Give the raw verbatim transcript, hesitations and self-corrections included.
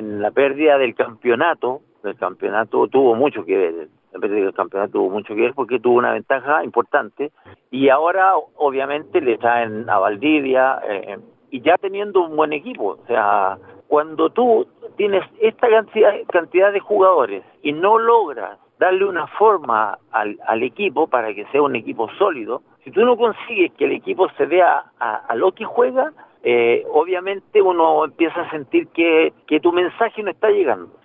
en la pérdida del campeonato, el campeonato tuvo mucho que ver, la pérdida del campeonato tuvo mucho que ver porque tuvo una ventaja importante y ahora obviamente le traen a Valdivia eh, y ya teniendo un buen equipo, o sea, cuando tú tienes esta cantidad, cantidad de jugadores y no logras darle una forma al, al equipo para que sea un equipo sólido, si tú no consigues que el equipo se vea a, a lo que juega, eh, obviamente uno empieza a sentir que, que tu mensaje no está llegando.